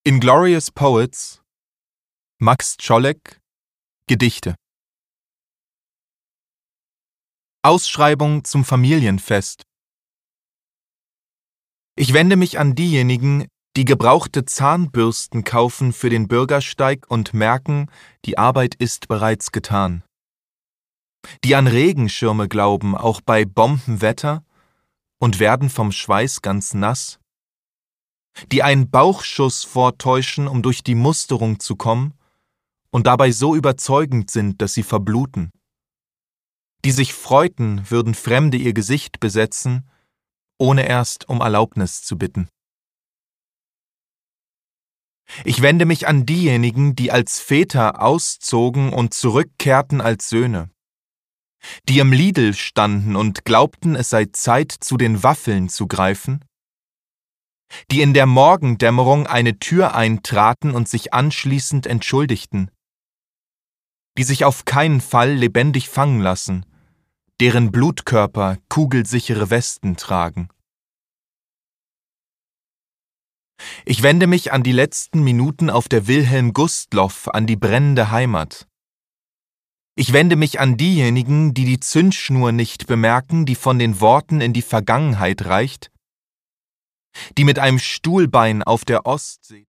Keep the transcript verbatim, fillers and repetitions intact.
Inglorious Poets, Max Czolek, Gedichte. Ausschreibung zum Familienfest. Ich wende mich an diejenigen, die gebrauchte Zahnbürsten kaufen für den Bürgersteig und merken, die Arbeit ist bereits getan. Die an Regenschirme glauben, auch bei Bombenwetter, und werden vom Schweiß ganz nass. Die einen Bauchschuss vortäuschen, um durch die Musterung zu kommen, und dabei so überzeugend sind, dass sie verbluten. Die sich freuten, würden Fremde ihr Gesicht besetzen, ohne erst um Erlaubnis zu bitten. Ich wende mich an diejenigen, die als Väter auszogen und zurückkehrten als Söhne. Die im Lidl standen und glaubten, es sei Zeit, zu den Waffeln zu greifen. Die in der Morgendämmerung eine Tür eintraten und sich anschließend entschuldigten. Die sich auf keinen Fall lebendig fangen lassen, deren Blutkörper kugelsichere Westen tragen. Ich wende mich an die letzten Minuten auf der Wilhelm Gustloff, an die brennende Heimat. Ich wende mich an diejenigen, die die Zündschnur nicht bemerken, die von den Worten in die Vergangenheit reicht, die mit einem Stuhlbein auf der Ostsee